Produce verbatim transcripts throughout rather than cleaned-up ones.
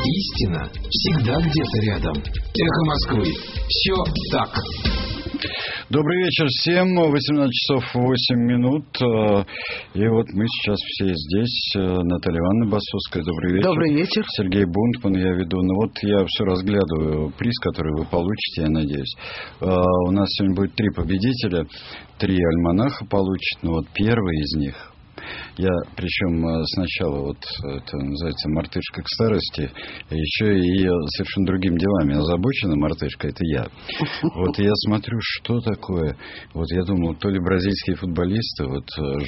Истина всегда где-то рядом. Эхо Москвы. Все так. Добрый вечер всем. восемнадцать часов восемь минут. И вот мы сейчас все здесь. Наталья Ивановна Басовская. Добрый вечер. Добрый вечер. Сергей Бунтман, я веду. Ну вот я все разглядываю приз, который вы получите, я надеюсь. У нас сегодня будет три победителя. Три альманаха получат. Ну вот первый из них. Я, причем сначала, вот это называется мартышка к старости, еще и совершенно другими делами озабочена мартышка, это я. Вот я смотрю, что такое. Вот я думал, то ли бразильские футболисты, вот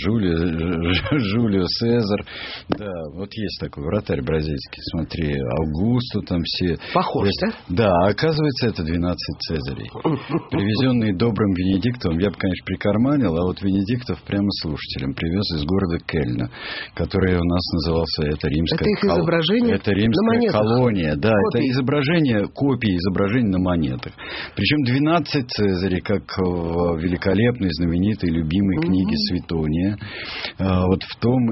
Жулио, Жулио Сезар, да, вот есть такой вратарь бразильский, смотри, Аугусто там все. Похож, есть, да? Да, а оказывается, это двенадцать Цезарей. Привезенные добрым Венедиктовым, я бы, конечно, прикарманил, а вот Венедиктов прямо слушателям привез из города Кельна, который у нас назывался, это римская, это их изображение это римская колония, да, копии. Это изображение, копии изображений на монетах. Причем двенадцать Цезарей, как в великолепной, знаменитой, любимой mm-hmm. книге Светония, вот в том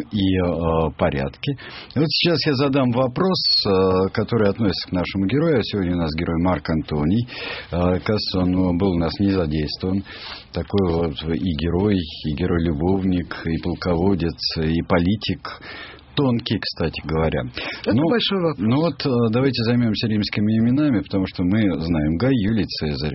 и порядке. И вот сейчас я задам вопрос, который относится к нашему герою, а сегодня у нас герой Марк Антоний. Кажется, он был у нас не задействован. Такой вот и герой, и герой-любовник, и полководец, и политик. Тонкий, кстати говоря. Это ну, большой вопрос. Ну вот давайте займемся римскими именами, потому что мы знаем Гай Юлий Цезарь,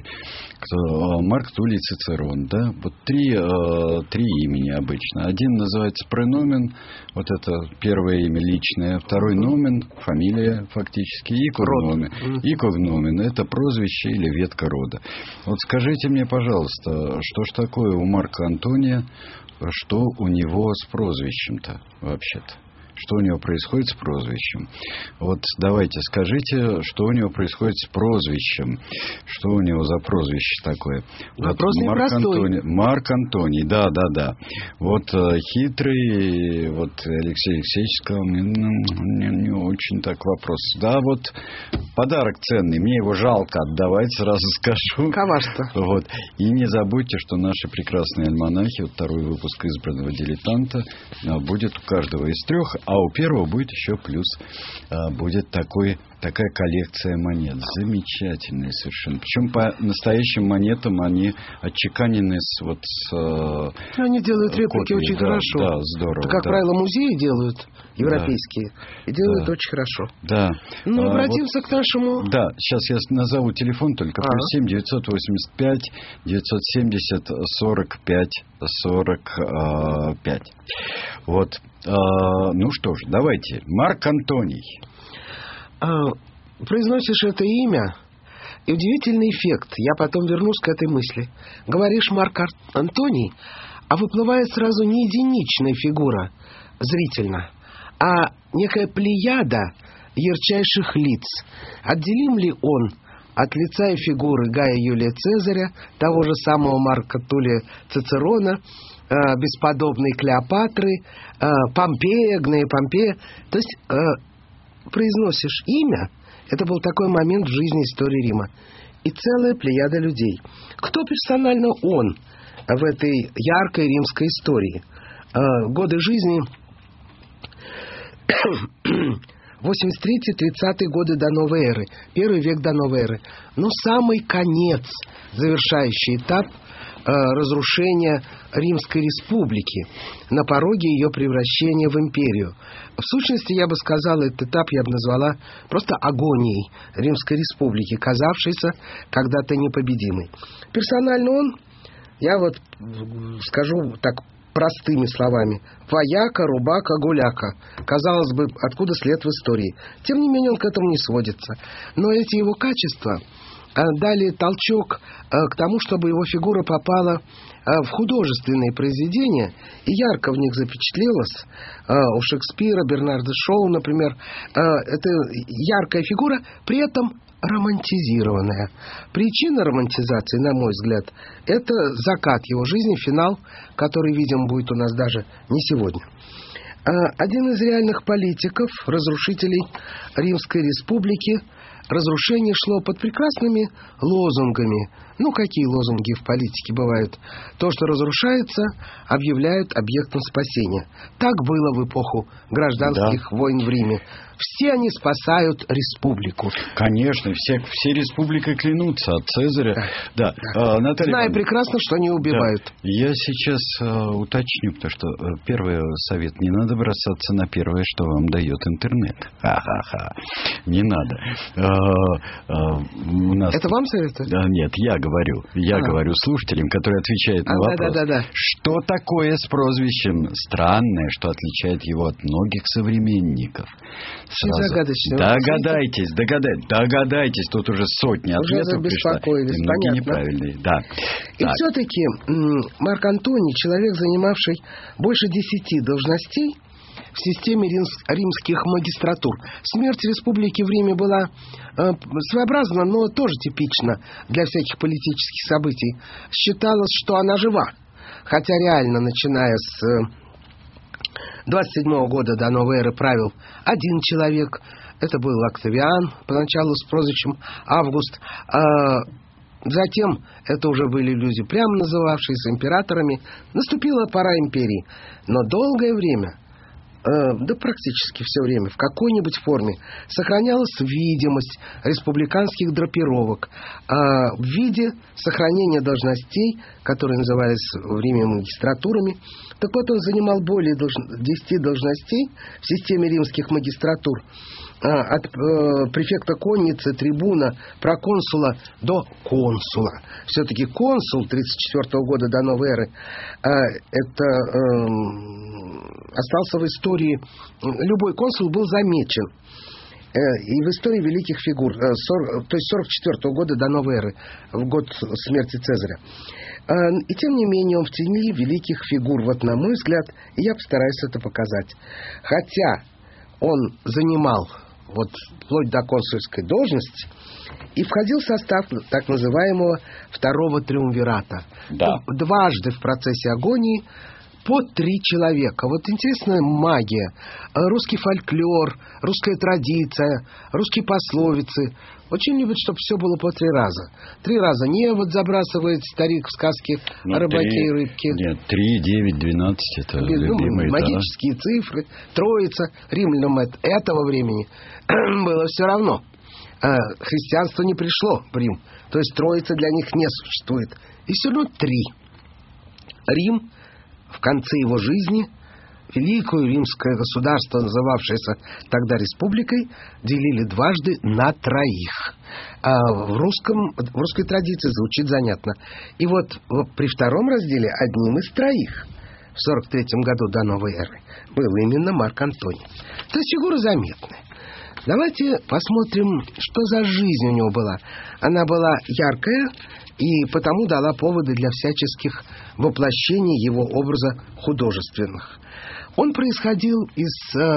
кто, Марк Туллий Цицерон, да, вот три, три имени обычно. Один называется преномен, вот это первое имя личное, второй номен, фамилия фактически, и когномен. И когномен, это прозвище или ветка рода. Вот скажите мне, пожалуйста, что ж такое у Марка Антония, что у него с прозвищем-то вообще-то? Что у него происходит с прозвищем? Вот давайте скажите, что у него происходит с прозвищем. Что у него за прозвище такое? Вопрос вот Марк непростой. Антоний, Марк Антоний, да, да, да. Вот э, хитрый, вот Алексей Алексеевич сказал, мне не, не очень так вопрос. Да, вот подарок ценный, мне его жалко отдавать, сразу скажу. Коварство. Вот. И не забудьте, что наши прекрасные альманахи, вот второй выпуск избранного дилетанта, будет у каждого из трех. А у первого будет еще плюс, а, будет такой, такая коллекция монет. Замечательная совершенно. Причем по настоящим монетам они отчеканены с... Вот, с ну, они делают реплики очень да, хорошо. Да, здорово. Как да. правило, музеи делают, европейские, да. и делают да. очень хорошо. Да. Ну, а, обратимся вот, к нашему... Да, сейчас я назову телефон, только а. плюс семь девятьсот восемьдесят пять девятьсот семьдесят сорок пять сорок пять. Вот. А, ну что ж, давайте. Марк Антоний. А, произносишь это имя, и удивительный эффект. Я потом вернусь к этой мысли. Говоришь Марк Антоний, а выплывает сразу не единичная фигура зрительно, а некая плеяда ярчайших лиц. Отделим ли он от лица и фигуры Гая Юлия Цезаря, того же самого Марка Туллия Цицерона, э, бесподобной Клеопатры, э, Помпея, Гная Помпея. То есть э, произносишь имя, это был такой момент в жизни истории Рима, и целая плеяда людей. Кто персонально он в этой яркой римской истории? Э, годы жизни... восемьдесят третий тридцатый годы до новой эры, первый век до новой эры. Но самый конец, завершающий этап э, разрушения Римской Республики, на пороге ее превращения в империю. В сущности, я бы сказала, этот этап я бы назвала просто агонией Римской Республики, казавшейся когда-то непобедимой. Персонально он, я вот скажу так простыми словами: вояка, рубака, гуляка. Казалось бы, откуда след в истории? Тем не менее, он к этому не сводится. Но эти его качества дали толчок к тому, чтобы его фигура попала в художественные произведения и ярко в них запечатлелась. У Шекспира, Бернарда Шоу, например, это яркая фигура, при этом романтизированная. Причина романтизации, на мой взгляд, это закат его жизни, финал, который, видим, будет у нас даже не сегодня. Один из реальных политиков, разрушителей Римской Республики, разрушение шло под прекрасными лозунгами. Ну, какие лозунги в политике бывают? То, что разрушается, объявляют объектом спасения. Так было в эпоху гражданских да. войн в Риме. все они спасают республику. Конечно, все, все республикой клянутся от Цезаря. Да. Да. Да. А, Наталья Зная Ивановна, прекрасно, что они убивают. Да. Я сейчас а, уточню, потому что а, первый совет: не надо бросаться на первое, что вам дает интернет. Ха-ха-ха. Не надо. А, а, у нас... Это вам советуют? Да, нет, я говорю. Я а. говорю слушателям, которые отвечают на а, вопрос. Да, да, да. Что такое с прозвищем странное, что отличает его от многих современников? Сразу. Загадочно. Догадайтесь, догадайтесь, догадайтесь. Тут уже сотни уже ответов пришло. И многие неправильные. Да. И так. все-таки Марк Антоний, человек, занимавший больше десяти должностей в системе римских магистратур. Смерть республики в Риме была э, своеобразна, но тоже типична для всяких политических событий. Считалось, что она жива. Хотя реально, начиная с э, двадцать седьмого года до новой эры, правил один человек. Это был Октавиан, поначалу с прозвищем Август. А затем это уже были люди, прямо называвшиеся императорами. Наступила пора империи. Но долгое время, да практически все время, в какой-нибудь форме сохранялась видимость республиканских драпировок в виде сохранения должностей, которые назывались в Риме магистратурами. Так вот, он занимал более десяти должностей в системе римских магистратур, от префекта конницы, трибуна, проконсула до консула. Все-таки консул тридцать четвёртого года до новой эры это остался в истории. Любой консул был замечен. И в истории великих фигур, то есть сорок четвёртого года до новой эры, в год смерти Цезаря. И тем не менее он в тени великих фигур, вот на мой взгляд, и я постараюсь это показать. Хотя он занимал вот вплоть до консульской должности и входил в состав так называемого второго триумвирата. Да. Дважды в процессе агонии по три человека. Вот интересная магия. Русский фольклор, русская традиция, русские пословицы. Очень любят, чтобы все было по три раза. Три раза невод забрасывает старик в сказке о рыбаке три, и рыбке. Нет, три, девять, двенадцать это ну, любимые. Магические да. цифры. Троица. Римлянам этого времени было все равно. Христианство не пришло в Рим. То есть троица для них не существует. И все равно три. Рим в конце его жизни, великое римское государство, называвшееся тогда республикой, делили дважды на троих. А в, русском, в русской традиции звучит занятно. И вот при втором разделе одним из троих в сорок третьем году до новой эры был именно Марк Антоний. То есть фигура заметная. Давайте посмотрим, что за жизнь у него была. Она была яркая и потому дала поводы для всяческих воплощений его образа художественных. Он происходил из,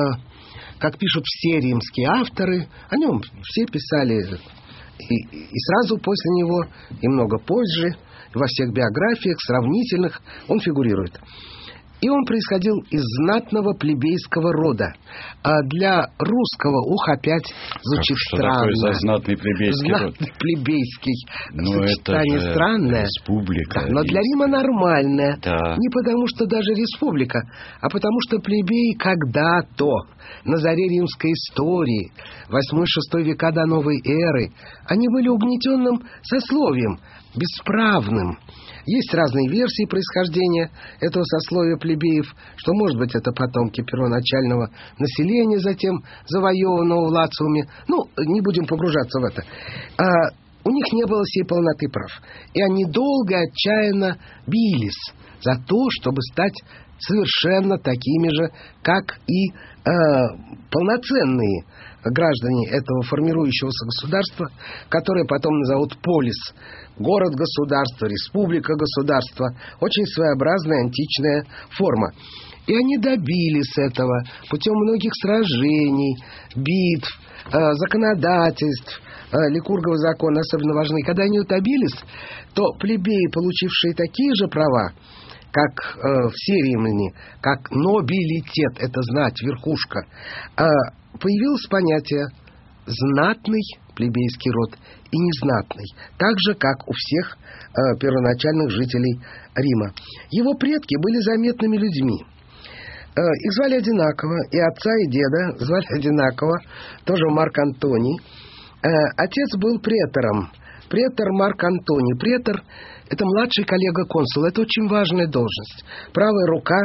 как пишут все римские авторы, о нем все писали и, и сразу после него, и много позже, во всех биографиях сравнительных он фигурирует. И он происходил из знатного плебейского рода. А для русского ух опять звучит что странно. Что такое за знатный плебейский знатный род? плебейский. Но сочетание это же странное. республика. Да, но для Рима нормальное. Да. Не потому, что даже республика, а потому, что плебеи когда-то, на заре римской истории, восьмой-шестой века до новой эры, они были угнетенным сословием, бесправным. Есть разные версии происхождения этого сословия плебеев, что, может быть, это потомки первоначального населения, затем завоеванного в Лациуме. Ну, не будем погружаться в это. А у них не было всей полноты прав. И они долго, отчаянно бились за то, чтобы стать совершенно такими же, как и э, полноценные граждане этого формирующегося государства, которое потом назовут полис. Город-государство, республика-государство. Очень своеобразная античная форма. И они добились этого путем многих сражений, битв, э, законодательств. Э, Ликурговый закон особенно важны. Когда они добились, то плебеи, получившие такие же права, как э, все римляне, как нобилитет, это знать, верхушка, э, появилось понятие знатный плебейский род и незнатный, так же, как у всех э, первоначальных жителей Рима. Его предки были заметными людьми. Их звали одинаково, и отца, и деда звали одинаково, тоже Марк Антоний. Отец был претором, претор Марк Антоний. Претор – это младший коллега консула, это очень важная должность, правая рука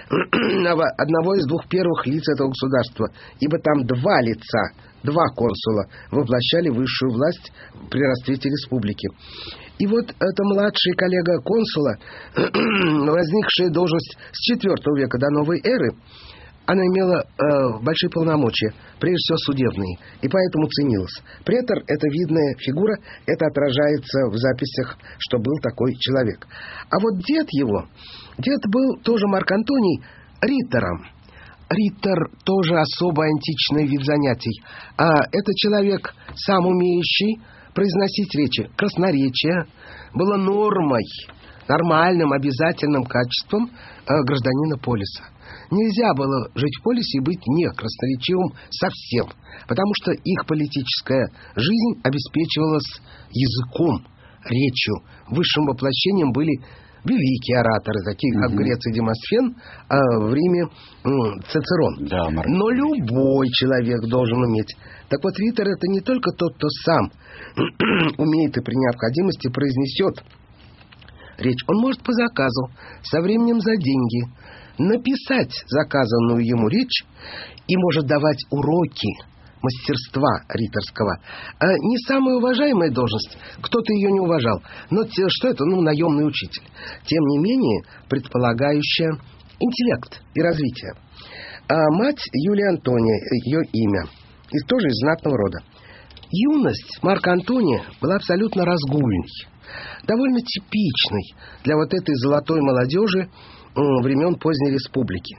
одного из двух первых лиц этого государства, ибо там два лица, два консула воплощали высшую власть при расцвете республики. И вот эта младший коллега консула, возникшая должность с четвёртого века до новой эры, она имела э, большие полномочия, прежде всего судебные, и поэтому ценилась. Претор – это видная фигура, это отражается в записях, что был такой человек. А вот дед его, дед был тоже Марк Антоний, ритором. Ритор – тоже особо античный вид занятий. А это человек, сам умеющий произносить речи. Красноречие было нормой, нормальным, обязательным качеством э, гражданина полиса. Нельзя было жить в полисе и быть не красноречивым совсем, потому что их политическая жизнь обеспечивалась языком, речью. Высшим воплощением были великие ораторы, такие как угу. в Греции Демосфен, а в Риме м, Цицерон. Да, но любой человек должен уметь. Так вот, ритор – это не только тот, кто сам умеет и при необходимости произнесет речь. Он может по заказу, со временем за деньги, написать заказанную ему речь и может давать уроки мастерства риторского. А не самая уважаемая должность, кто-то ее не уважал, но те, что это, ну, наемный учитель. Тем не менее, предполагающая интеллект и развитие. А мать Юлия Антония, ее имя, и тоже из знатного рода. Юность Марка Антония была абсолютно разгульной, довольно типичной для вот этой золотой молодежи времен поздней республики.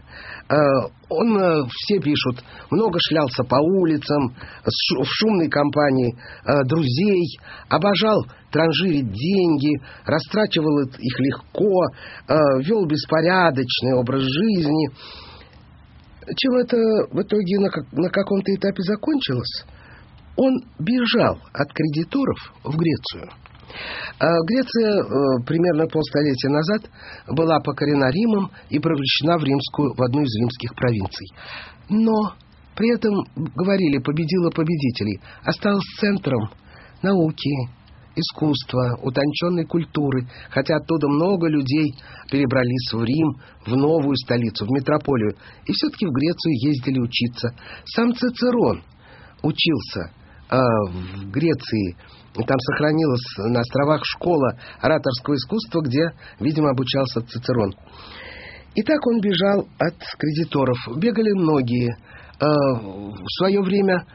Он, все пишут, много шлялся по улицам, в шумной компании друзей, обожал транжирить деньги, растрачивал их легко, вел беспорядочный образ жизни. Чем это в итоге на, на каком-то этапе закончилось? Он бежал от кредиторов в Грецию. Греция примерно полстолетия назад была покорена Римом и превращена в римскую, в одну из римских провинций. Но при этом, говорили, победила победителей, осталась центром науки, искусства, утонченной культуры, хотя оттуда много людей перебрались в Рим, в новую столицу, в метрополию, и все-таки в Грецию ездили учиться. Сам Цицерон учился э, в Греции. Там сохранилась на островах школа ораторского искусства, где, видимо, обучался Цицерон. И так он бежал от кредиторов. Бегали многие. В свое время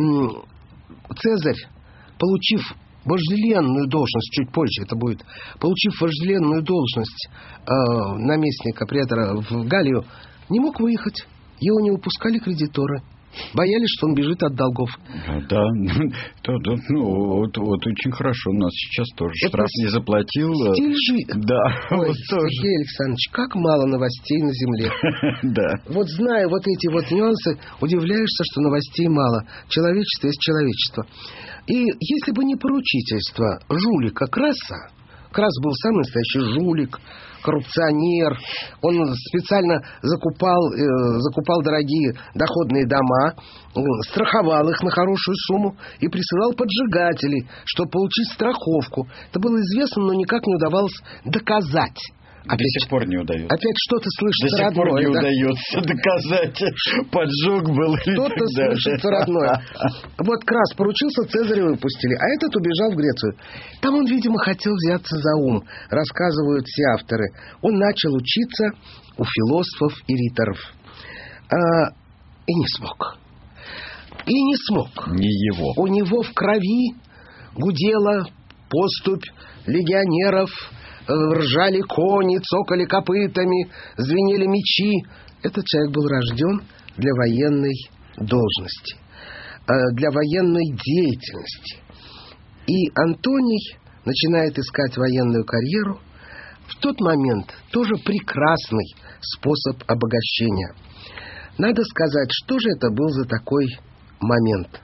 Цезарь, получив вожделенную должность, чуть позже это будет, получив вожделенную должность наместника претора в Галлию, не мог выехать. Его не выпускали кредиторы. Боялись, что он бежит от долгов. Да, да, да, ну, вот, вот очень хорошо. У нас сейчас тоже это штраф не заплатил. Стиль жизни. Да, Ой, вот Сергей тоже. Александрович, как мало новостей на земле. Да. Вот зная вот эти вот нюансы, удивляешься, что новостей мало. Человечество есть человечество. И если бы не поручительство жулика Краса, Крас был самый настоящий жулик, коррупционер. Он специально закупал, э, закупал дорогие доходные дома, э, страховал их на хорошую сумму и присылал поджигателей, чтобы получить страховку. Это было известно, но никак не удавалось доказать. Опять, до сих пор не удается. Опять что-то слышится родное. До сих пор не да? удается доказать, поджог был. Что-то слышится родное. Вот Крас поручился, Цезаря выпустили, а этот убежал в Грецию. Там он, видимо, хотел взяться за ум, рассказывают все авторы. Он начал учиться у философов и риторов. А, и не смог. И не смог. Не его. У него в крови гудела поступь легионеров, ржали кони, цокали копытами, звенели мечи. Этот человек был рожден для военной должности, для военной деятельности. И Антоний начинает искать военную карьеру. В тот момент тоже прекрасный способ обогащения. Надо сказать, что же это был за такой момент.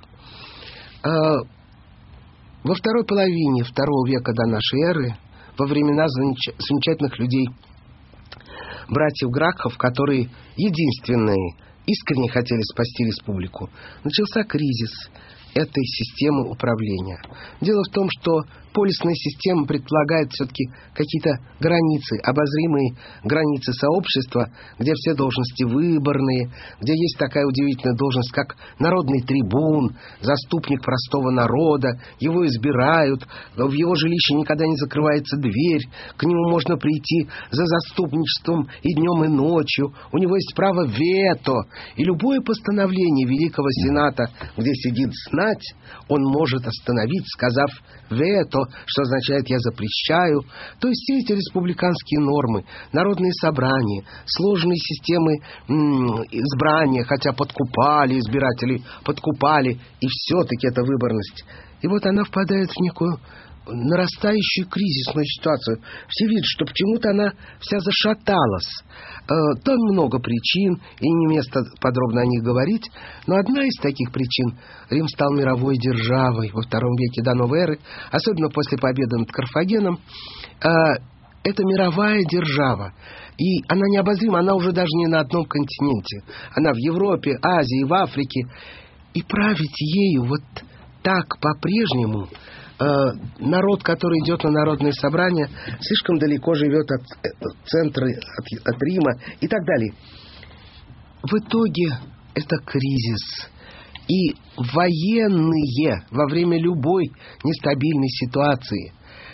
Во второй половине второго века до нашей эры, во времена замечательных людей братьев Гракхов, которые единственные искренне хотели спасти республику, начался кризис этой системы управления. Дело в том, что полисная система предполагает все-таки какие-то границы, обозримые границы сообщества, где все должности выборные, где есть такая удивительная должность, как народный трибун, заступник простого народа, его избирают, в его жилище никогда не закрывается дверь, к нему можно прийти за заступничеством и днем, и ночью, у него есть право вето, и любое постановление Великого Сената, где сидит знать, он может остановить, сказав вето, что означает «я запрещаю». То есть все эти республиканские нормы, народные собрания, сложные системы м- избрания, хотя подкупали избиратели, подкупали, и все-таки это выборность. И вот она впадает в некую нарастающую кризисную ситуацию. Все видят, что почему-то она вся зашаталась. Э, там много причин, и не место подробно о них говорить, но одна из таких причин — Рим стал мировой державой во втором веке до новой эры, особенно после победы над Карфагеном. Э, это мировая держава, и она необозрима, она уже даже не на одном континенте. Она в Европе, Азии, в Африке. И править ею вот так по-прежнему народ, который идет на народные собрания, слишком далеко живет от центра, от, от Рима и так далее. В итоге это кризис. И военные во время любой нестабильной ситуации,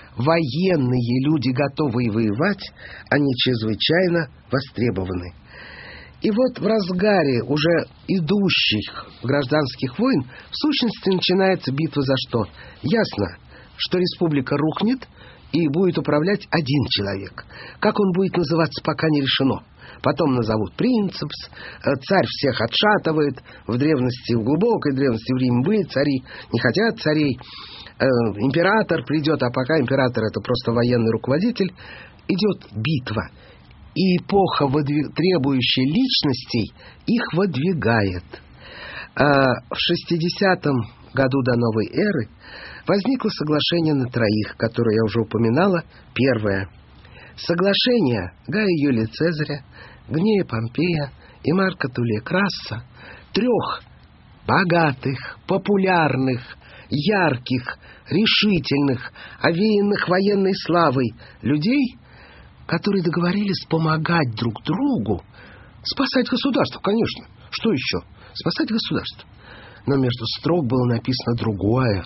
военные люди, готовые воевать, они чрезвычайно востребованы. И вот в разгаре уже идущих гражданских войн в сущности начинается битва за что? Ясно, что республика рухнет и будет управлять один человек. Как он будет называться, пока не решено. Потом назовут принцепс, царь всех отшатывает. В древности, в глубокой древности в Риме были цари, не хотят царей. Император придет, а пока император — это просто военный руководитель. Идет битва. И эпоха, выдвиг... требующая личностей, их выдвигает. А в шестидесятом году до новой эры возникло соглашение на троих, которое я уже упоминала. Первое. Соглашение Гая Юлия Цезаря, Гнея Помпея и Марка Тулия Краса, трех богатых, популярных, ярких, решительных, овеянных военной славой людей, которые договорились помогать друг другу, спасать государство, конечно. Что еще? Спасать государство. Но между строк было написано другое.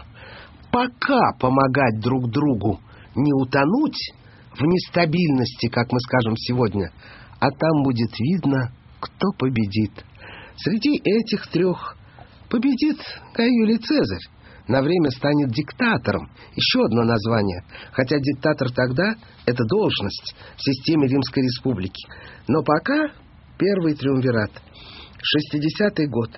Пока помогать друг другу не утонуть в нестабильности, как мы скажем сегодня, а там будет видно, кто победит. Среди этих трех победит Гай Юлий Цезарь. На время станет диктатором. Еще одно название. Хотя диктатор тогда — это должность в системе Римской Республики. Но пока первый триумвират. шестидесятый год.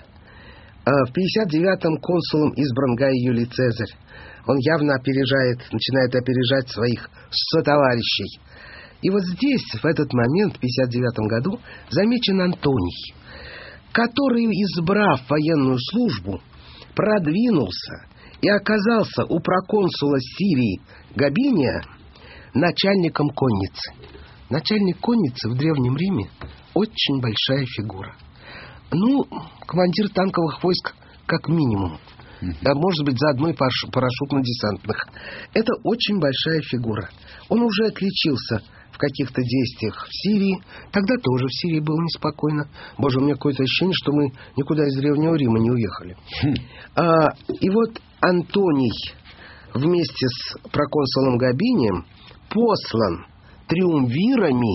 В пятьдесят девятом консулом избран Гай Юлий Цезарь. Он явно опережает, начинает опережать своих сотоварищей. И вот здесь, в этот момент, в пятьдесят девятом году, замечен Антоний, который, избрав военную службу, продвинулся и оказался у проконсула Сирии Габиния начальником конницы. Начальник конницы в Древнем Риме — очень большая фигура. Ну, командир танковых войск как минимум. А может быть, заодно и парашютно-десантных. Это очень большая фигура. Он уже отличился в каких-то действиях в Сирии. Тогда тоже в Сирии было неспокойно. Боже, у меня какое-то ощущение, что мы никуда из Древнего Рима не уехали. Хм. А, и вот Антоний вместе с проконсулом Габинием послан триумвирами,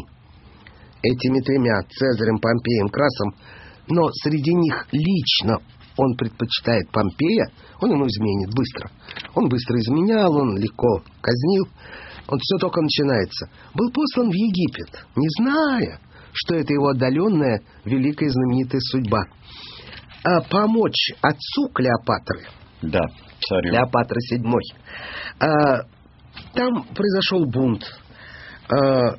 этими тремя, Цезарем, Помпеем, Красом, но среди них лично он предпочитает Помпея, он ему изменит быстро. Он быстро изменял, он легко казнил. Он все только начинается. Был послан в Египет, не зная, что это его отдаленная, великая, знаменитая судьба. А помочь отцу Клеопатры, да, царю Клеопатра седьмой, а, там произошел бунт. А,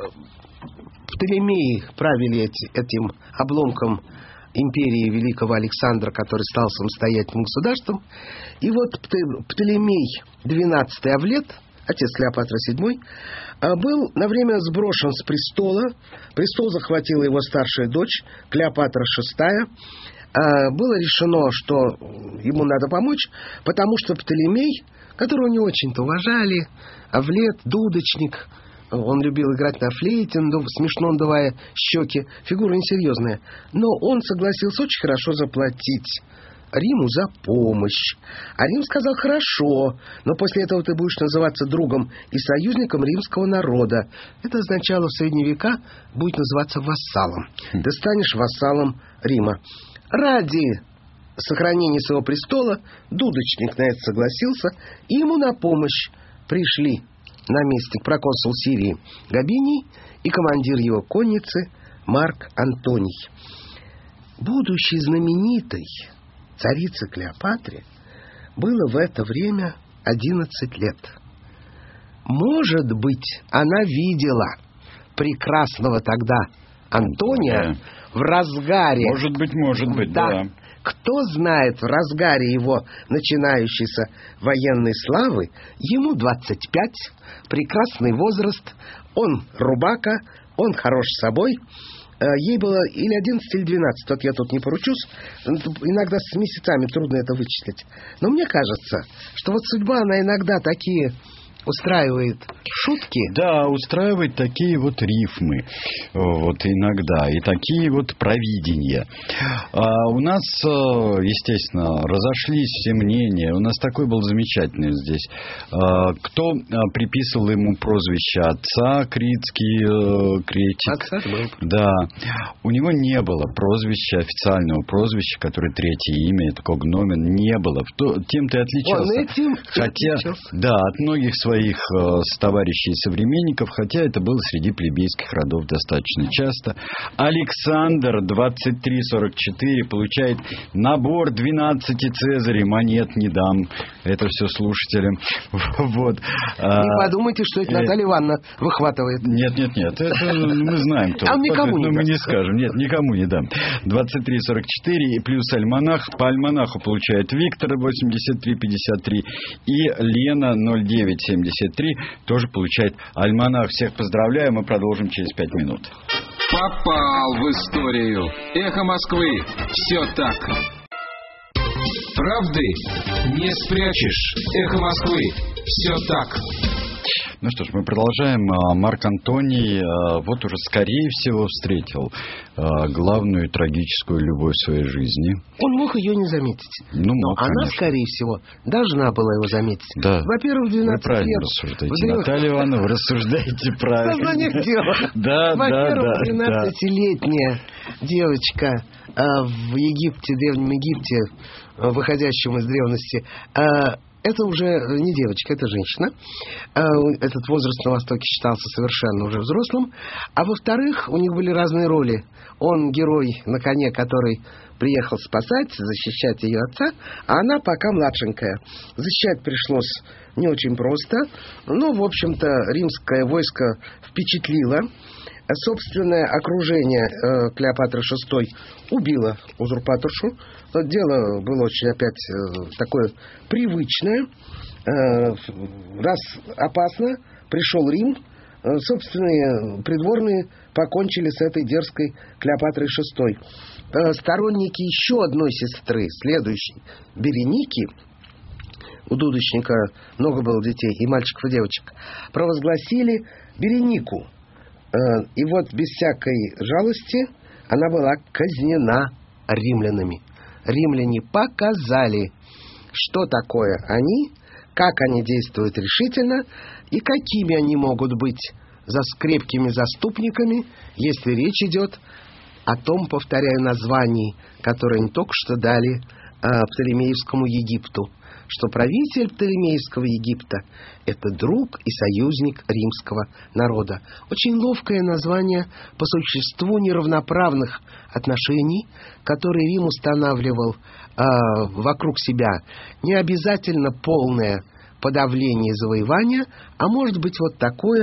Птолемеи правили эти, этим обломком империи великого Александра, который стал самостоятельным государством. И вот Птолемей двенадцатый Авлет, отец Клеопатры седьмой, был на время сброшен с престола. Престол захватила его старшая дочь Клеопатра шестая. Было решено, что ему надо помочь, потому что Птолемей, которого не очень-то уважали, Авлет, дудочник, он любил играть на флейте, смешно надувая щеки, фигура несерьезная, но он согласился очень хорошо заплатить Риму за помощь. А Рим сказал: хорошо, но после этого ты будешь называться другом и союзником римского народа. Это означало, в средние века будет называться вассалом. Ты станешь вассалом Рима. Ради сохранения своего престола дудочник на это согласился, и ему на помощь пришли наместник, проконсул Сирии Габиний и командир его конницы Марк Антоний. Будущей знаменитой царице Клеопатре было в это время одиннадцать лет. Может быть, она видела прекрасного тогда Антония да. в разгаре. Может быть, может быть, да. да. Кто знает, в разгаре его начинающейся военной славы, ему двадцать пять, прекрасный возраст, он рубака, он хорош собой. Ей было или одиннадцать, или двенадцать, вот я тут не поручусь. Иногда с месяцами трудно это вычислить. Но мне кажется, что вот судьба, она иногда такие устраивает шутки. Да, устраивает такие вот рифмы. Вот иногда. И такие вот провидения. А у нас, естественно, разошлись все мнения. У нас такой был замечательный здесь. Кто приписывал ему прозвище отца, Критский критик. Отца был. Да. У него не было прозвища, официального прозвища, которое третье имя, это когномен, не было. Тем ты отличался. Он этим Хотя, отличался. Да, от многих своих своих э, товарищей и современников, хотя это было среди плебейских родов достаточно часто. Александр, двадцать три сорок четыре, получает набор двенадцати Цезарей, монет не дам. Это все слушателям. Вот. Не подумайте, что это Наталья Ивановна выхватывает. Нет, нет, нет. Это мы знаем. Кто. А никому не мы не скажем. Нет, никому не дам. двадцать три сорок четыре и плюс альманах. По альманаху получает Виктор восемьдесят три пятьдесят три и Лена ноль девять семьдесят три тоже получает альманах. Всех поздравляю. Мы продолжим через пять минут. Попал в историю. Эхо Москвы. Все так. Правды не спрячешь. Эхо Москвы. Все так. Ну что ж, мы продолжаем. Марк Антоний вот уже скорее всего встретил главную трагическую любовь в своей жизни. Он мог ее не заметить. Ну, мог, она, конечно. скорее всего, должна была его заметить. Да. Во-первых, двенадцать Вы правильно лет. рассуждаете. Выдаёт... Наталья Ивановна, вы рассуждаете правильно. Сознанием дела. Да, да, Во-первых, да. двенадцатилетняя девочка э, в Египте, Древнем Египте, э, выходящем из древности, э, это уже не девочка, это женщина. Этот возраст на Востоке считался совершенно уже взрослым. А во-вторых, у них были разные роли. Он герой на коне, который приехал спасать, защищать ее отца, а она пока младшенькая. Защищать пришлось не очень просто, но, в общем-то, римское войско впечатлило. Собственное окружение э, Клеопатры шестой убило узурпаторшу. Дело было очень опять э, такое привычное. Э, раз опасно, пришел Рим. Э, собственные придворные покончили с этой дерзкой Клеопатрой шестой. Э, сторонники еще одной сестры, следующей, Береники, у дудочника много было детей, и мальчиков, и девочек, провозгласили Беренику. И вот без всякой жалости она была казнена римлянами. Римляне показали, что такое они, как они действуют решительно и какими они могут быть за крепкими заступниками, если речь идет о том, повторяю, названии, которое они только что дали а, Птолемеевскому Египту, что правитель Птолемеевского Египта – это друг и союзник римского народа. Очень ловкое название по существу неравноправных отношений, которые Рим устанавливал э, вокруг себя. Не обязательно полное подавление и завоевание, а может быть вот такое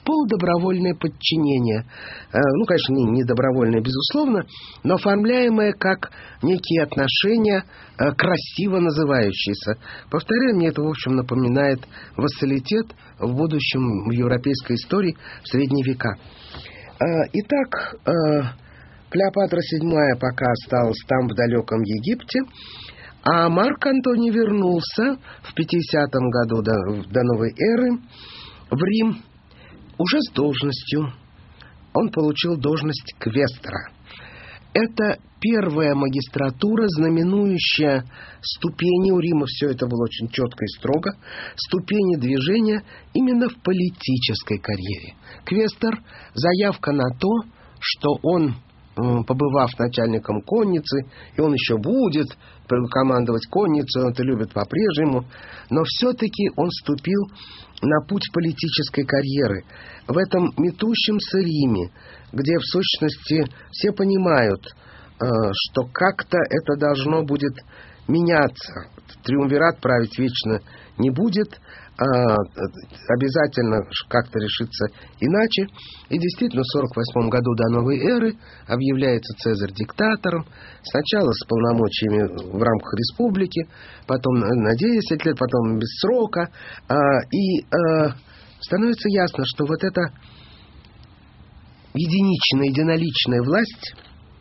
полудобровольное подчинение. Ну, конечно, не, не добровольное, безусловно, но оформляемое как некие отношения, красиво называющиеся. Повторяю, мне это, в общем, напоминает вассалитет в будущем в европейской истории в средние века. Итак, Клеопатра седьмая пока осталась там, в далеком Египте, а Марк Антоний вернулся в пятидесятом году до, до новой эры в Рим уже с должностью. Он получил должность квестора. Это первая магистратура, знаменующая ступени, у Рима все это было очень четко и строго, ступени движения именно в политической карьере. Квестор – заявка на то, что он, побывав начальником конницы, и он еще будет командовать конницей, он это любит по-прежнему, но все-таки он вступил на путь политической карьеры. В этом метущемся Риме, где в сущности все понимают, что как-то это должно будет меняться. Триумвират править вечно не будет, обязательно как-то решится иначе. И действительно, в сорок восьмом году до новой эры объявляется Цезарь диктатором. Сначала с полномочиями в рамках республики, потом на десять лет, потом без срока. И становится ясно, что вот эта единичная, единоличная власть,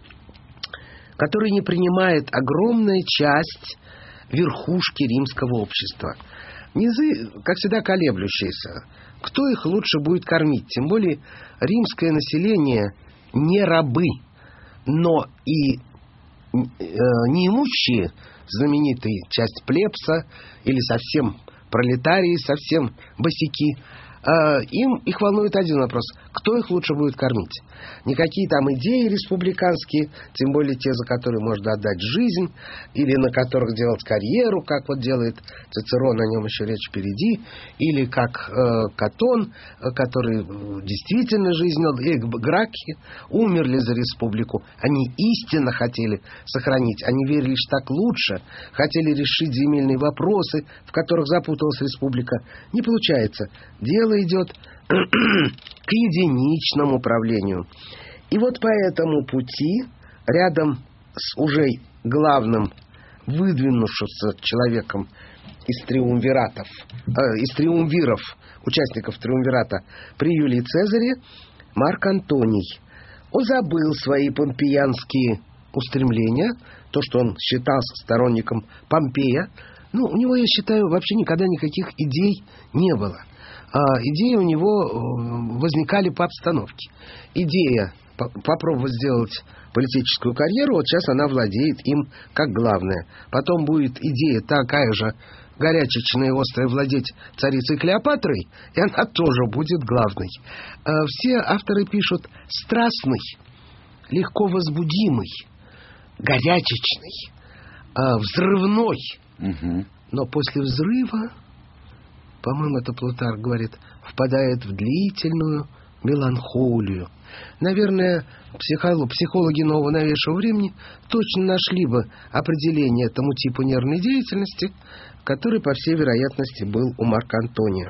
которая не принимает огромная часть верхушки римского общества. Низы, как всегда, колеблющиеся. Кто их лучше будет кормить? Тем более римское население не рабы, но и э, неимущие, знаменитые часть плебса или совсем пролетарии, совсем босяки. Им их волнует один вопрос: кто их лучше будет кормить? Никакие там идеи республиканские, тем более те, за которые можно отдать жизнь, или на которых делать карьеру, как вот делает Цицерон, о нем еще речь впереди, или как э, Катон, который действительно жизнь, и Гракхи умерли за республику. Они истинно хотели сохранить, они верили, что так лучше, хотели решить земельные вопросы, в которых запуталась республика. Не получается. Дело идет к единичному правлению. И вот по этому пути, рядом с уже главным выдвинувшимся человеком из триумвиратов, э, из триумвиров, участников триумвирата при Юлии Цезаре, Марк Антоний. Он забыл свои помпеянские устремления, то, что он считался сторонником Помпея. Ну, у него, я считаю, вообще никогда никаких идей не было. А идеи у него возникали по обстановке. Идея попробовать сделать политическую карьеру, вот сейчас она владеет им как главное. Потом будет идея такая же горячечная и острая владеть царицей Клеопатрой, и она тоже будет главной. Все авторы пишут страстный, легко возбудимый, горячечный, взрывной. Угу. Но после взрыва, по-моему, это Плутарх говорит, впадает в длительную меланхолию. Наверное, психолог, психологи нового новейшего времени точно нашли бы определение этому типу нервной деятельности, который, по всей вероятности, был у Марка Антония.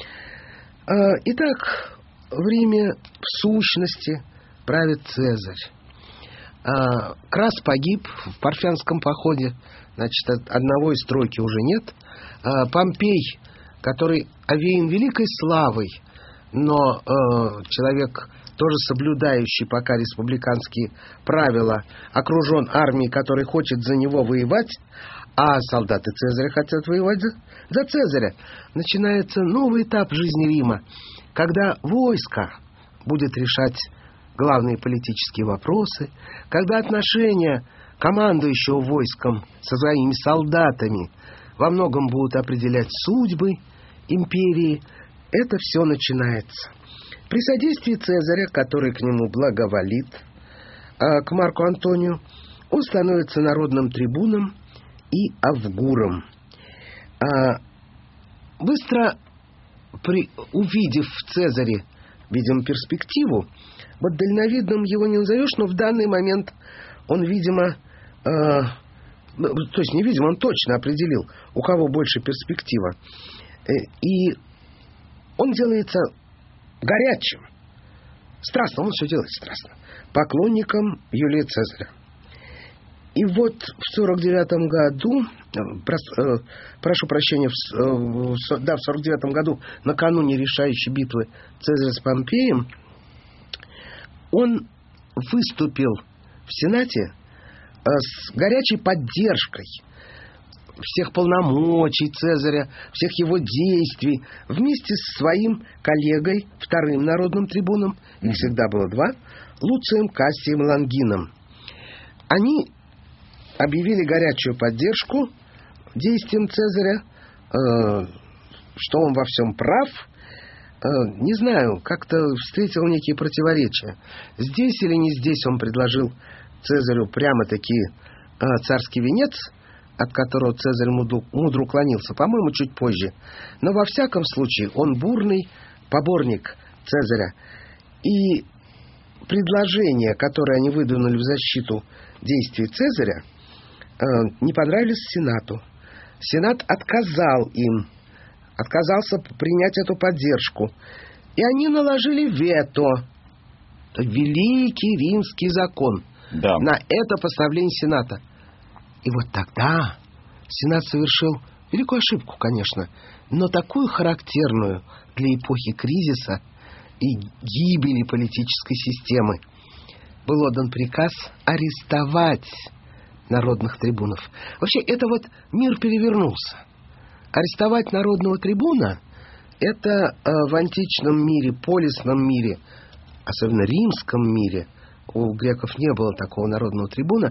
Итак, в Риме в сущности правит Цезарь. Крас погиб в Парфянском походе, значит, одного из тройки уже нет. Помпей, который овеян великой славой, но э, человек, тоже соблюдающий пока республиканские правила, окружен армией, которая хочет за него воевать, а солдаты Цезаря хотят воевать за, за Цезаря. Начинается новый этап жизни Рима, когда войско будет решать главные политические вопросы, когда отношения командующего войском со своими солдатами во многом будут определять судьбы империи. Это все начинается. При содействии Цезаря, который к нему благоволит, к Марку Антонию, он становится народным трибуном и авгуром. Быстро при, увидев в Цезаре, видимо, перспективу, вот дальновидным его не назовешь, но в данный момент он, видимо, э, то есть не видимо, он точно определил, у кого больше перспектива. И он делается горячим, страстным, он все делает страстно, поклонником Юлия Цезаря. И вот в сорок девятом году, прос, прошу прощения, в, да, в сорок девятом году, накануне решающей битвы Цезаря с Помпеем, он выступил в Сенате с горячей поддержкой всех полномочий Цезаря, всех его действий, вместе с своим коллегой, вторым народным трибуном, их всегда было два, Луцием Кассием Лонгином. Они объявили горячую поддержку действиям Цезаря, э, что он во всем прав. Э, не знаю, как-то встретил некие противоречия. Здесь или не здесь он предложил Цезарю прямо-таки э, царский венец, от которого Цезарь мудро, мудро уклонился, по-моему, чуть позже. Но во всяком случае он бурный поборник Цезаря. И предложения, которые они выдвинули в защиту действий Цезаря, э, не понравились Сенату. Сенат отказал им, отказался принять эту поддержку. И они наложили вето. Великий римский закон. Да. На это постановление Сената. И вот тогда Сенат совершил великую ошибку, конечно, но такую характерную для эпохи кризиса и гибели политической системы. Был отдан приказ арестовать народных трибунов. Вообще, это вот мир перевернулся. Арестовать народного трибуна — это э, в античном мире, полисном мире, особенно римском мире, у греков не было такого народного трибуна,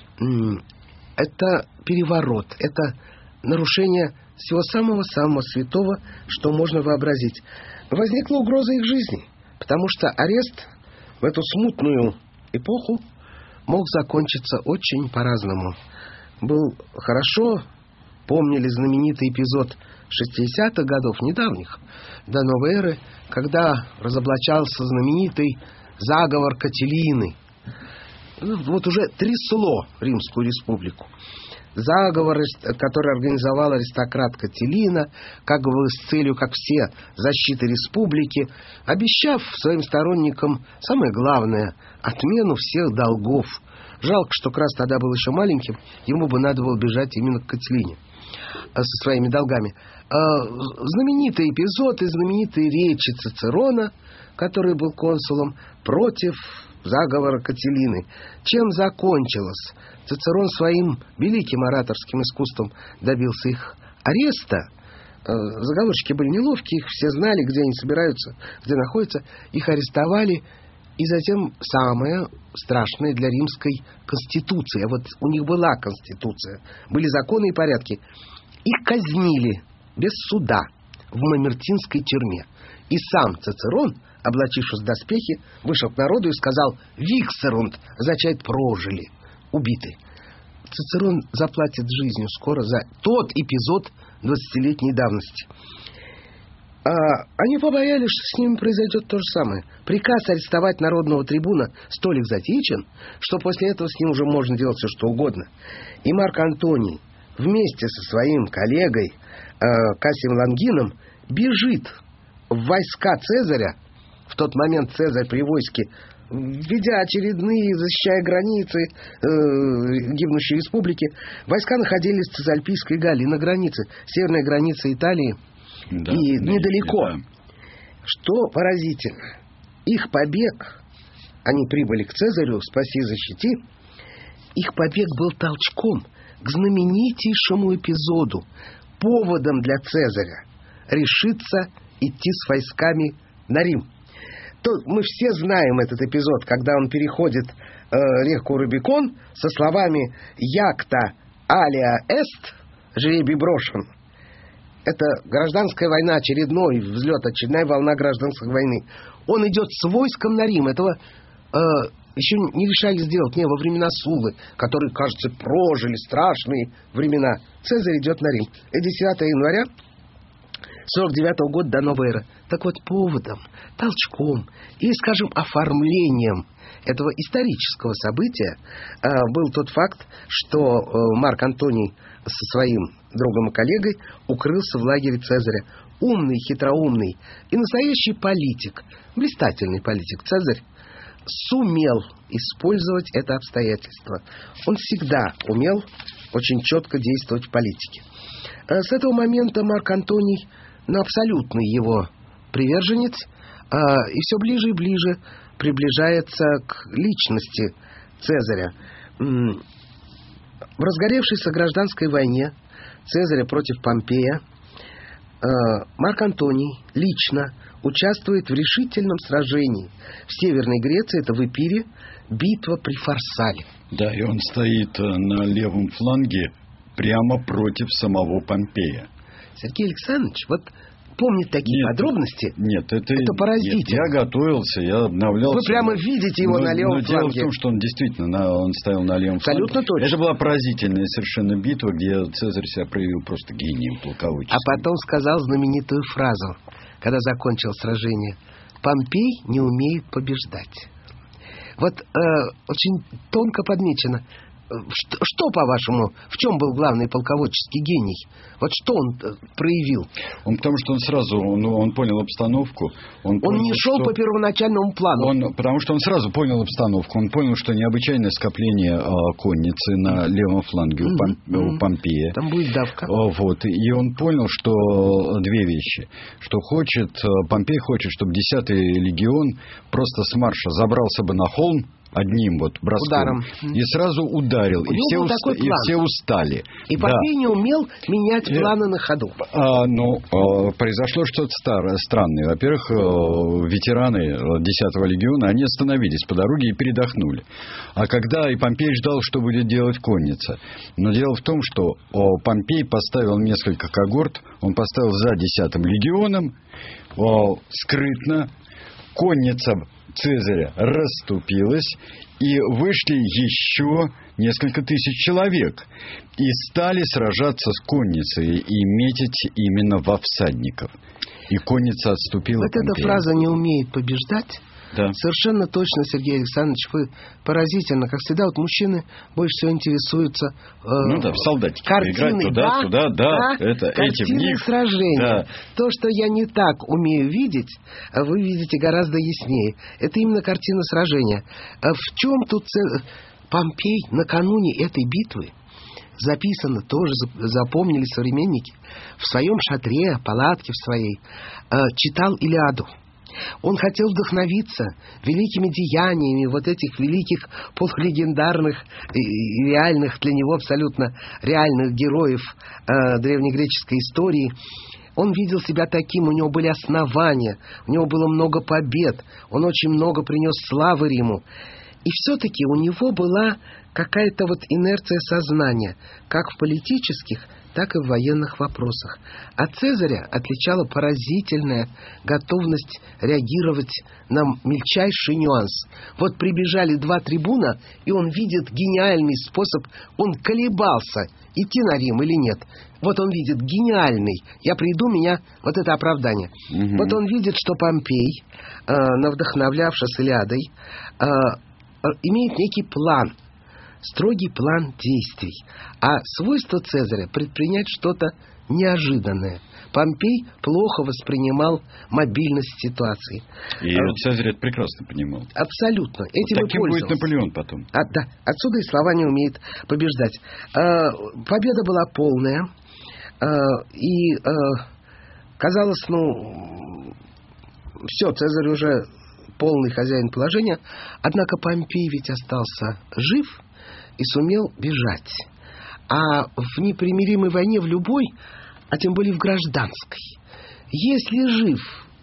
это переворот, это нарушение всего самого-самого святого, что можно вообразить. Возникла угроза их жизни, потому что арест в эту смутную эпоху мог закончиться очень по-разному. Был хорошо, помнили знаменитый эпизод шестидесятых годов, недавних, до новой эры, когда разоблачался знаменитый заговор Катилины. Вот уже трясло Римскую республику. Заговор, который организовал аристократ Катилина, как бы с целью, как все, защиты республики, обещав своим сторонникам самое главное — отмену всех долгов. Жалко, что Крас тогда был еще маленьким, ему бы надо было бежать именно к Катилине со своими долгами. Знаменитый эпизод и знаменитые речи Цицерона, который был консулом, против заговора Катилины. Чем закончилось? Цицерон своим великим ораторским искусством добился их ареста. Заговорщики были неловкие, их все знали, где они собираются, где находятся. Их арестовали. И затем самое страшное для римской конституции. Вот у них была конституция, были законы и порядки. Их казнили без суда в Мамертинской тюрьме. И сам Цицерон, облачившись в доспехи, вышел к народу и сказал: «Виксерунд», означает «прожили», убиты. Цицерон заплатит жизнью скоро за тот эпизод двадцатилетней давности. А они побоялись, что с ними произойдет то же самое. Приказ арестовать народного трибуна столь экзотичен, что после этого с ним уже можно делать все, что угодно. И Марк Антоний вместе со своим коллегой э, Кассием Лонгином бежит в войска Цезаря. В тот момент Цезарь при войске, ведя очередные, защищая границы э, гибнущей республики, войска находились в Цезальпийской Галлии, на границе, северная граница Италии, да, и недалеко. Да. Что поразительно, их побег, они прибыли к Цезарю, спаси и защити, их побег был толчком к знаменитейшему эпизоду, поводом для Цезаря решиться идти с войсками на Рим. То мы все знаем этот эпизод, когда он переходит э, реку Рубикон со словами «Якта алия эст», «Жребий брошен». Это гражданская война, очередной взлет, очередная волна гражданской войны. Он идет с войском на Рим. Этого э, еще не решали сделать не во времена Суллы, которые, кажется, прожили страшные времена. Цезарь идет на Рим. И десятого января сорок девятого года до новой эры. Так вот, поводом, толчком или, скажем, оформлением этого исторического события э, был тот факт, что э, Марк Антоний со своим другом и коллегой укрылся в лагере Цезаря. Умный, хитроумный и настоящий политик, блистательный политик Цезарь, сумел использовать это обстоятельство. Он всегда умел очень четко действовать в политике. Э, с этого момента Марк Антоний, ну, абсолютный его приверженец, э, и все ближе и ближе приближается к личности Цезаря. В разгоревшейся гражданской войне Цезаря против Помпея Марк Антоний лично участвует в решительном сражении в Северной Греции, это в Эпире, битва при Фарсале. Да, и он стоит на левом фланге прямо против самого Помпея. Сергей Александрович, вот помнит такие нет, подробности. Нет, это, это поразительно. Нет, я готовился, я обновлялся. Вы прямо видите его но, на левом но фланге. Дело в том, что он действительно на, он стоял на левом Абсолютно фланге. точно. Это была поразительная совершенно битва, где Цезарь себя проявил просто гением полководческим. А потом сказал знаменитую фразу, когда закончил сражение: «Помпей не умеет побеждать». Вот э, очень тонко подмечено. Что, что, по-вашему, в чем был главный полководческий гений? Вот что он проявил? Он, потому что он сразу, ну, он понял обстановку. Он, он понял, не шел что... по первоначальному плану. Он, потому что он сразу понял обстановку. Он понял, что необычайное скопление а, конницы на левом фланге mm-hmm. у, Пом, mm-hmm. у Помпея. Там будет давка. А, вот, и он понял, что две вещи. Что хочет, Помпей хочет, чтобы десятый легион просто с марша забрался бы на холм одним вот броском. Ударом. И сразу ударил. И все, уста... и все устали. И Помпей да. не умел менять планы на ходу. А, ну, а, произошло что-то старое, странное. Во-первых, ветераны десятого легиона, они остановились по дороге и передохнули. А когда и Помпей ждал, что будет делать конница. Но дело в том, что о, Помпей поставил несколько когорт. Он поставил за десятым легионом о, скрытно. Конница Цезаря расступилась, и вышли еще несколько тысяч человек. И стали сражаться с конницей и метить именно во всадников. И конница отступила. Вот эта фраза «не умеет побеждать». Да. Совершенно точно, Сергей Александрович, вы поразительно. Как всегда, вот мужчины больше всего интересуются э, ну да, в солдатики картины, туда, да, туда, да, да, это, эти в них. Сражения. Да. То, что я не так умею видеть, вы видите гораздо яснее. Это именно картина сражения. В чем тут Помпей накануне этой битвы, записано, тоже запомнили современники, в своем шатре, палатке в своей, читал Илиаду. Он хотел вдохновиться великими деяниями вот этих великих полулегендарных и реальных, для него абсолютно реальных героев э, древнегреческой истории. Он видел себя таким, у него были основания, у него было много побед, он очень много принес славы Риму. И все-таки у него была какая-то вот инерция сознания, как в политических, так и в военных вопросах. От Цезаря отличала поразительная готовность реагировать на мельчайший нюанс. Вот прибежали два трибуна, и он видит гениальный способ, он колебался, идти на Рим или нет. Вот он видит гениальный, я приду, меня вот это оправдание. Угу. Вот он видит, что Помпей, э, навдохновлявшись Илиадой, э, имеет некий план, строгий план действий. А свойство Цезаря — предпринять что-то неожиданное. Помпей плохо воспринимал мобильность ситуации. И а, Цезарь это прекрасно понимал. Абсолютно. Этим вот таким будет Наполеон потом. А, да. Отсюда и слова «не умеет побеждать». А, победа была полная. А, и а, казалось, ну, все, Цезарь уже полный хозяин положения. Однако Помпей ведь остался жив и сумел бежать. А в непримиримой войне, в любой, а тем более в гражданской, если жив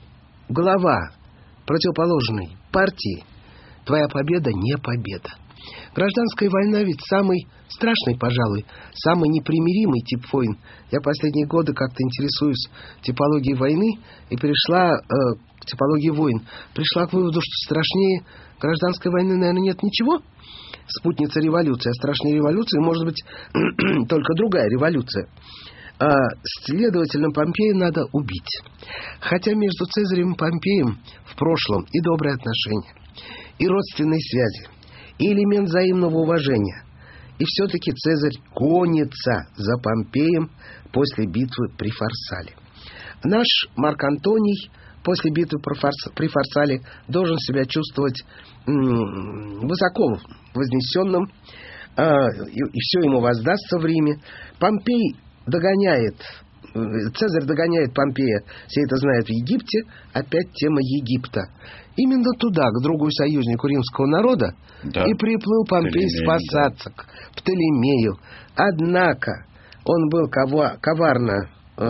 глава противоположной партии, твоя победа не победа. Гражданская война ведь самый страшный, пожалуй, самый непримиримый тип войн. Я последние годы как-то интересуюсь типологией войны и перешла э, к типологии войн. Пришла к выводу, что страшнее гражданской войны, наверное, нет ничего. Спутница революции, а страшнее революции может быть только другая революция. А, следовательно, Помпея надо убить. Хотя между Цезарем и Помпеем в прошлом и добрые отношения, и родственные связи, и элемент взаимного уважения. И все-таки Цезарь гонится за Помпеем после битвы при Фарсале. Наш Марк Антоний после битвы при Фарсале должен себя чувствовать м- высоко вознесенным, э, и, и все ему воздастся в Риме. Помпей догоняет, Цезарь догоняет Помпея, все это знают в Египте, опять тема Египта. Именно туда, к другу и союзнику римского народа, да, и приплыл Помпей спасаться, да, к Птолемею. Однако он был кова- коварно э,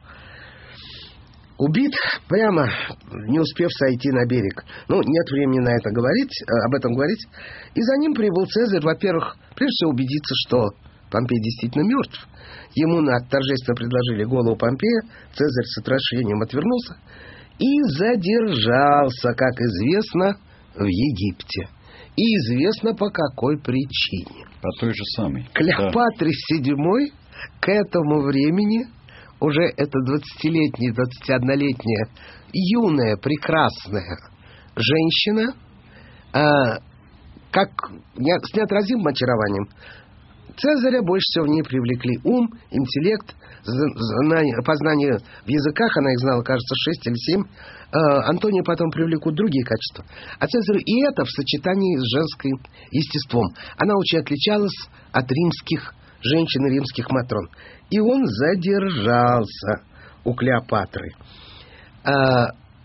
убит, прямо не успев сойти на берег. Ну, нет времени на это говорить, об этом говорить. И за ним прибыл Цезарь, во-первых, прежде всего убедиться, что Помпей действительно мертв. Ему на торжественно предложили голову Помпея. Цезарь с отвращением отвернулся и задержался, как известно, в Египте. И известно, по какой причине. По той же самой. Клеопатре седьмой к этому времени, уже это двадцатилетняя, двадцатиоднолетняя юная, прекрасная женщина, э, как не, с неотразимым очарованием. Цезаря больше всего в ней привлекли ум, интеллект, знание, познание в языках, она их знала, кажется, шесть или семь. Э, Антония потом привлекут другие качества. А Цезарю и это в сочетании с женским естеством. Она очень отличалась от римских женщин и римских матрон. И он задержался у Клеопатры. А,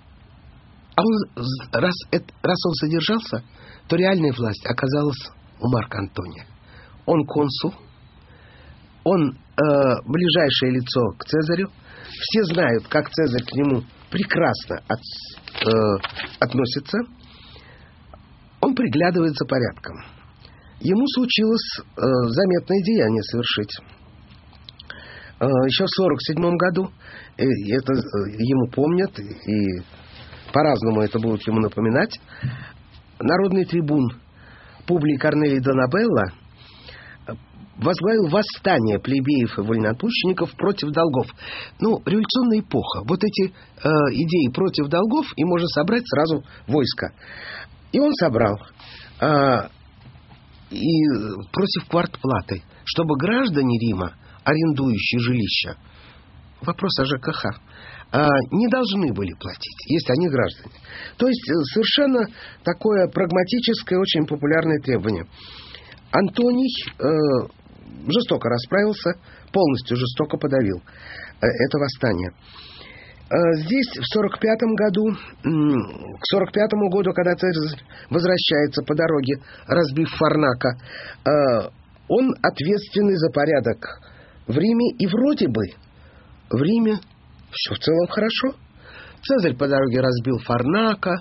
а он, раз, это, раз он задержался, то реальная власть оказалась у Марка Антония. Он консул, он э, ближайшее лицо к Цезарю. Все знают, как Цезарь к нему прекрасно от, э, относится. Он приглядывает за порядком. Ему случилось э, заметное деяние совершить. Э, еще в сорок седьмом году, э, это э, ему помнят, и по-разному это будут ему напоминать, народный трибун Публий Корнелий Донабелла возглавил восстание плебеев и вольноотпущенников против долгов. Ну, революционная эпоха. Вот эти э, идеи против долгов, и можно собрать сразу войско. И он собрал э, и против квартплаты, чтобы граждане Рима, арендующие жилища, вопрос о ЖКХ, э, не должны были платить, если они граждане. То есть совершенно такое прагматическое, очень популярное требование. Антоний э, жестоко расправился, полностью жестоко подавил э, это восстание. Э, здесь в сорок пятом году, э, к сорок пятому году, когда Цезарь возвращается по дороге, разбив Фарнака, э, он ответственный за порядок в Риме, и вроде бы в Риме все в целом хорошо. Цезарь по дороге разбил Фарнака.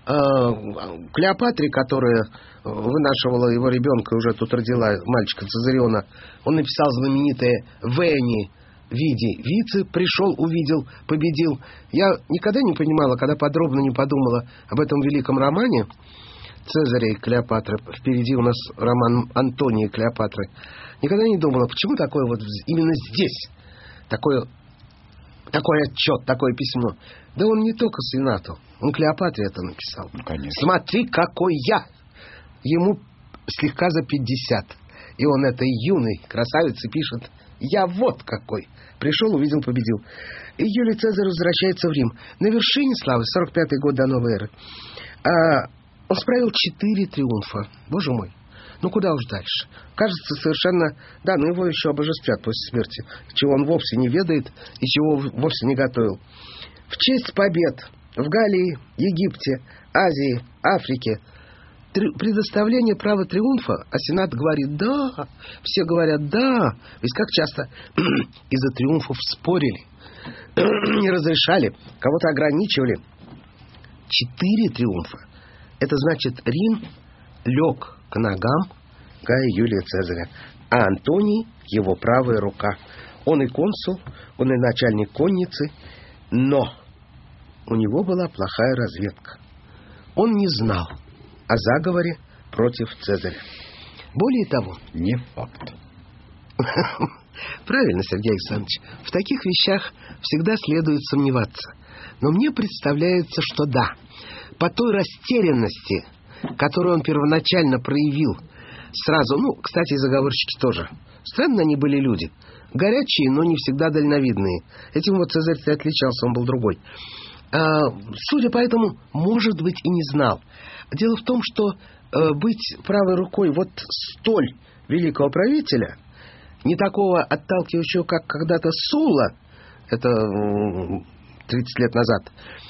Клеопатре, которая вынашивала его ребенка, уже тут родила мальчика Цезариона, он написал знаменитое «Вени» в виде вице, пришел, увидел, победил. Я никогда не понимала, когда подробно не подумала об этом великом романе Цезаря и Клеопатры, впереди у нас роман Антония и Клеопатры, никогда не думала, почему такое вот именно здесь, такое, такой отчет, такое письмо. Да он не только Сенату, он Клеопатре это написал. Ну, конечно. Смотри, какой я! Ему слегка за пятьдесят. И он этой юной красавице пишет: я вот какой! Пришел, увидел, победил. И Юлий Цезарь возвращается в Рим. На вершине славы, сорок пятый год до новой эры. А, он справил четыре триумфа. Боже мой! Ну, куда уж дальше? Кажется, совершенно... Да, но его еще обожествят после смерти, чего он вовсе не ведает и чего вовсе не готовил. В честь побед в Галлии, Египте, Азии, Африке, три... предоставление права триумфа, а Сенат говорит «да», все говорят «да». Ведь как часто из-за триумфов спорили, не разрешали, кого-то ограничивали. Четыре триумфа. Это значит, Рим лег к ногам Гая Юлия Цезаря, а Антоний — его правая рука. Он и консул, он и начальник конницы, но у него была плохая разведка. Он не знал о заговоре против Цезаря. Более того... Не факт. Правильно, Сергей Александрович. В таких вещах всегда следует сомневаться. Но мне представляется, что да. По той растерянности, которую он первоначально проявил сразу... Ну, кстати, и заговорщики тоже. Странно они были люди. Горячие, но не всегда дальновидные. Этим вот Цезарь отличался, он был другой. А, судя по этому, может быть, и не знал. Дело в том, что э, быть правой рукой вот столь великого правителя, не такого отталкивающего, как когда-то Сула, это тридцать лет назад,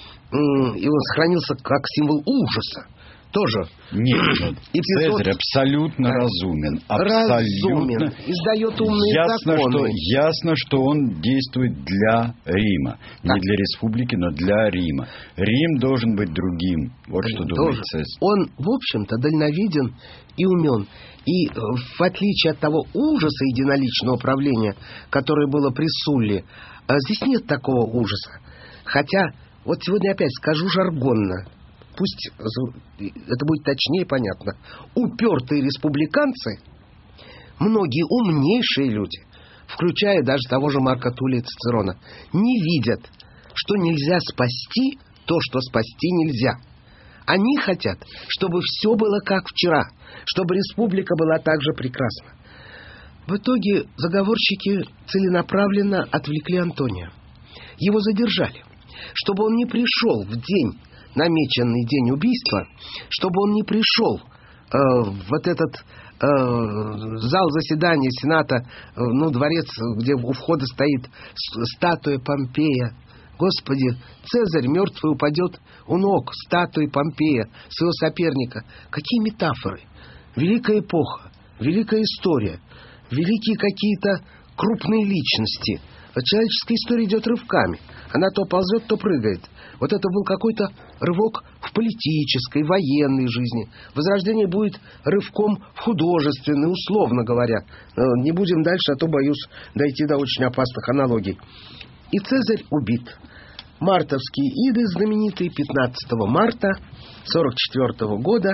и он сохранился как символ ужаса. Тоже. Нет, эпизод... Цезарь абсолютно разумен. Абсолютно. Разумен. Издает умные ясно, законы. Что, ясно, что он действует для Рима. Да. Не для республики, но для Рима. Рим должен быть другим. Вот что думает Цезарь. Он, в общем-то, дальновиден и умен. И в отличие от того ужаса единоличного правления, которое было при Сулле, здесь нет такого ужаса. Хотя, вот сегодня опять скажу жаргонно, пусть это будет точнее понятно, упертые республиканцы, многие умнейшие люди, включая даже того же Марка Туллия Цицерона, не видят, что нельзя спасти то, что спасти нельзя. Они хотят, чтобы все было как вчера, чтобы республика была также прекрасна. В итоге заговорщики целенаправленно отвлекли Антония. Его задержали, чтобы он не пришел в день, намеченный день убийства, чтобы он не пришел э, в вот этот э, зал заседания Сената, э, ну, дворец, где у входа стоит статуя Помпея. Господи, Цезарь мертвый упадет у ног статуи Помпея, своего соперника. Какие метафоры! Великая эпоха, великая история, великие какие-то крупные личности. Человеческая история идет рывками. Она то ползет, то прыгает. Вот это был какой-то рывок в политической, военной жизни. Возрождение будет рывком в художественной, условно говоря. Не будем дальше, а то боюсь дойти до очень опасных аналогий. И Цезарь убит. Мартовские иды знаменитые пятнадцатого марта сорок четвёртого года.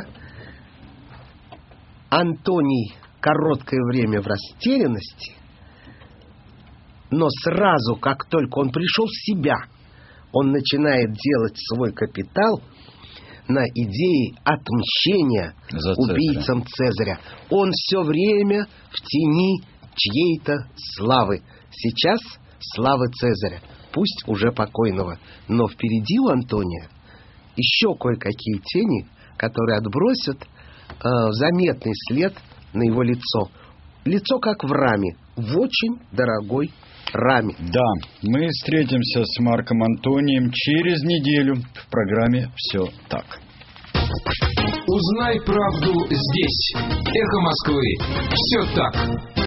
Антоний короткое время в растерянности, но сразу, как только он пришел в себя, он начинает делать свой капитал на идее отмщения За убийцам Цезаря. Он все время в тени чьей-то славы. Сейчас славы Цезаря, пусть уже покойного, но впереди у Антония еще кое-какие тени, которые отбросят э, заметный след на его лицо. Лицо как в раме, в очень дорогой раме. Да, мы встретимся с Марком Антонием через неделю в программе «Все так». Узнай правду здесь. Эхо Москвы. Все так.